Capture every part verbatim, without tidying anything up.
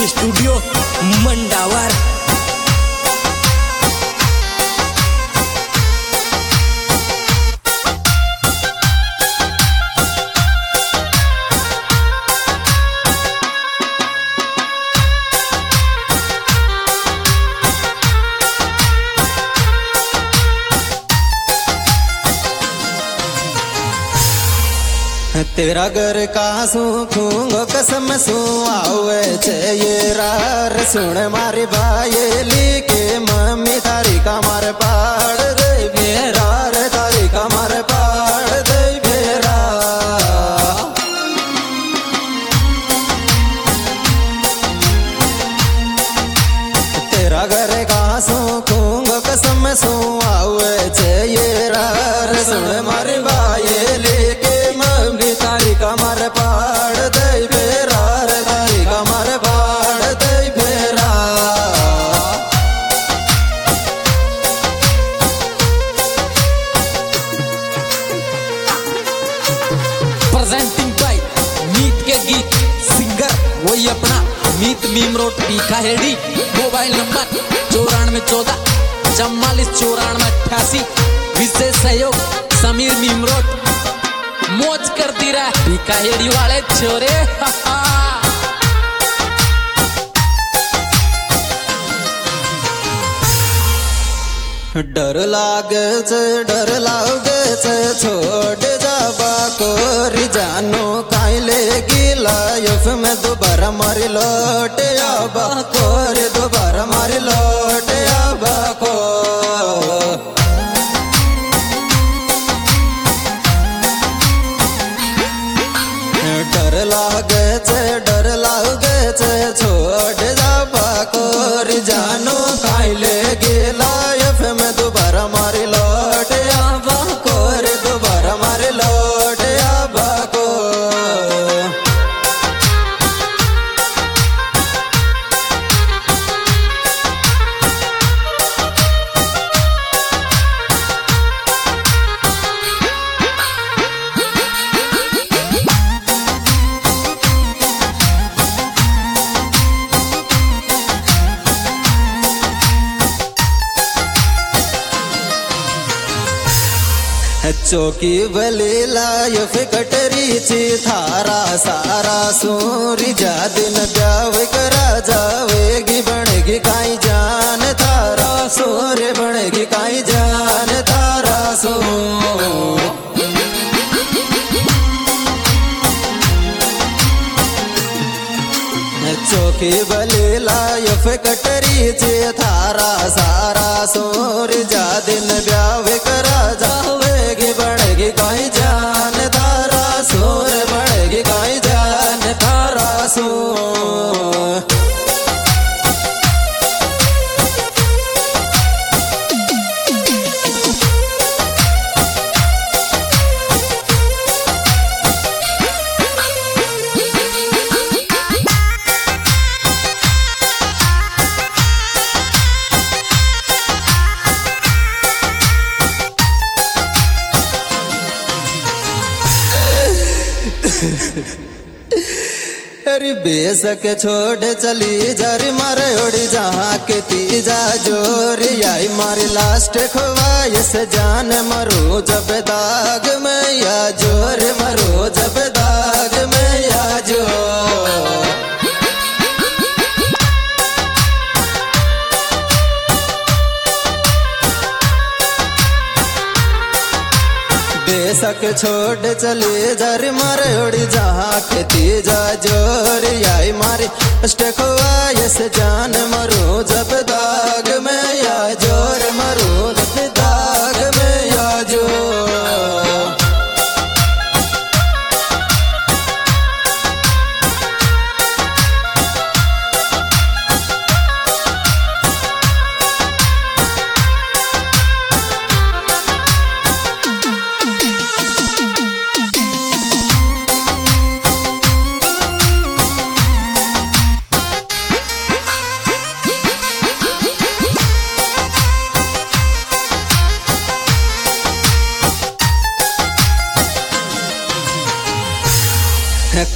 Recording studio Mandawar. तेरा घर का सूखूंगो कसम सू आवे छे ये रार सुन मारी भाईली के मम्मी तारी कमर पाड़ दे बेरार तारी कमर पाड़ दे बेरा। तेरा घर का सूखूंगो कसम सू आवे छे ये रार सुन मारी भाईली तारी कमर पाड़ दे बेरा रे तारी कमर पाड़ दे बेरा। प्रेजेंटिंग बाय मीत के गीत सिंगर वही अपना मीत मीमरोट पीखा हेडी। मोबाइल नंबर चौरानवे चौदह चौवालीस चौरानवे अट्ठासी। विशेष सहयोग समीर मीमरोट। मौज करती रहा भिखाहेड़ी वाले छोरे। डर लागे छे डर लागे छे छोड़ जाबा कोरी जानो काई लेगी लाइफ में दोबारा मारी लौट आबा कोरी दोबारा मारी लौट आबा को। डर लागे छे डर लागे छे छोड़ जाबा कोरी जानो काई लेगी लाइफ में दोबारा मारी लौट आबा कोरी दोबारा मारी लौट आबा को। चौकी भली लाइफ कटरी ची थारा सारा सूरी जा दिन ब्याव करा जावेगी बनेगी काई जान थारा सूर्य बनेगी काई जान थारा सो। चौकी भली लाइफ कटरी ची थारा सारा सूरी जा दिन ब्याव करा जावेगी बढ़ेगी काई जान थारा सूर बढ़ेगी काई जान थारा सो। अरे बेसक छोड़ चली जारी मारे ओड़ी जहाँ के तीजा जोरी आई मारी लास्ट ख्वाहिश जान मरो जब दाग में या जोर मरो जब दाग में या जो। बेसक छोड़ चले जर मारे ओड़ी जहाँ के तीजा जोर आई मारी ख्वाहिश जान मरो जब दाग में या जोर मरो जब दाग में या जो।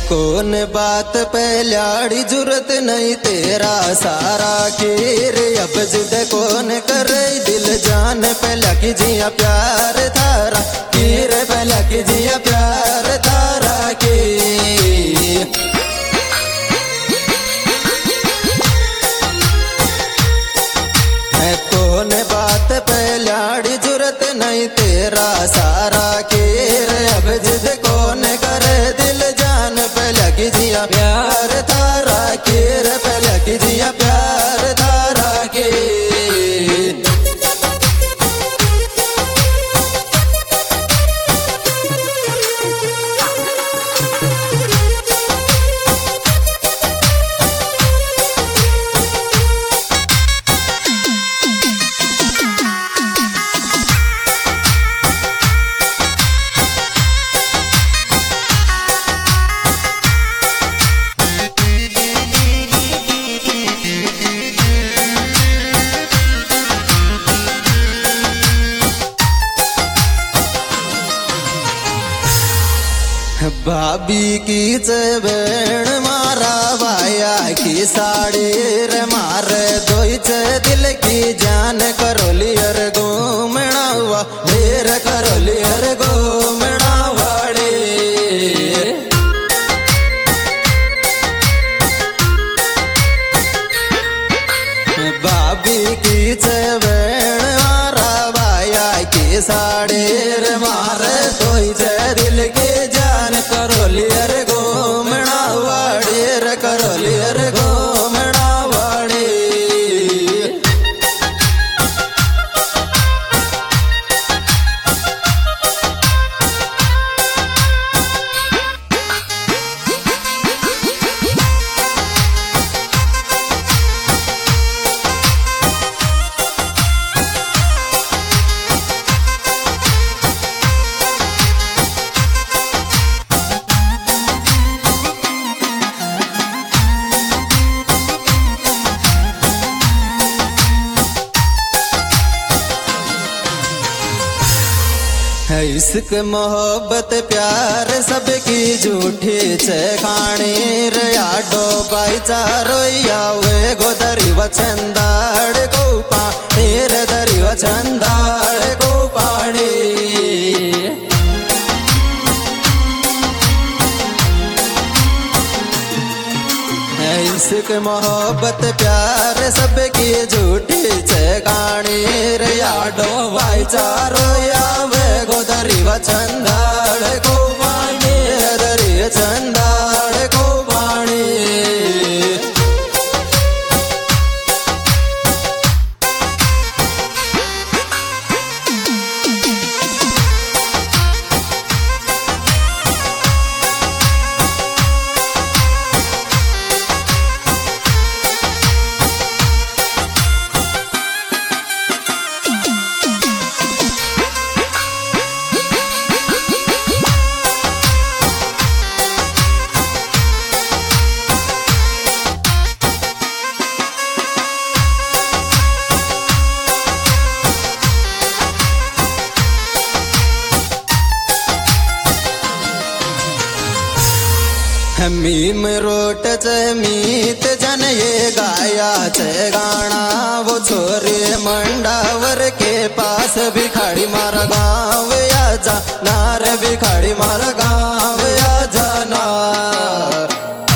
कौन बात पे लाड़ी जरूरत नहीं तेरा सारा कीर अब जिद कौन करे दिल जान पहला कीजिया प्यार थारा कीर पहला कीजिया प्यार थारा की कौन बात पे लाड़ी जरूरत नहीं तेरा सारा कीर अब जिद कौन करे दिल जान पहला कीजिया प्यार थारा कीर पहला कीजिया प्यार थारा की भाभी की चेबेण मारा भाया की साड़ी रे मारे दोच दिल की जान करोलियर घूमना हुआ ढेर करोलियर घूमना वाड़ी भाभी की चेबेण मारा भाया की साड़ी रे मारे दोच दिल की करोलियर घूमना वाड़ी रे करोलियर घूमना वाड़ी इश्क मोहब्बत प्यार सबकी झूठी छे खाणी रे आडो भाईचारो यावे गोदरी वचंदाड़ को पाणी रे दरी वचंदाड़ को पाणी इश्क मोहब्बत प्यार सबकी झूठी छे कहानी रे याडो भाईचारो यावे गोदरी वचंदाड़ को पाणी दरी चंदाड़ को पाणी मीम रोट च मीत जन ये गाया च गाना वो छोरे मंडावर के पास भिखाड़ी मारा गाँव आजा नार भिखाड़ी मारा गाँव आजा नार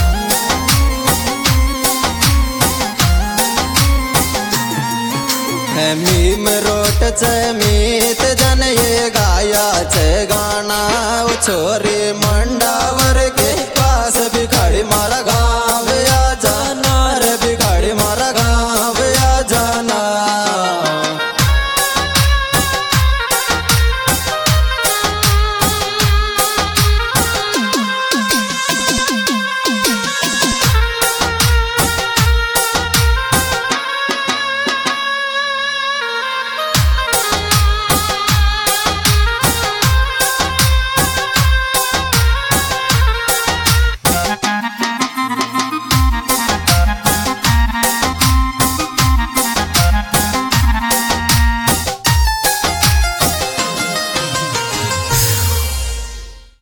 मीम रोट च मीत जन ये गाया च गाना वो छोरे मंडावर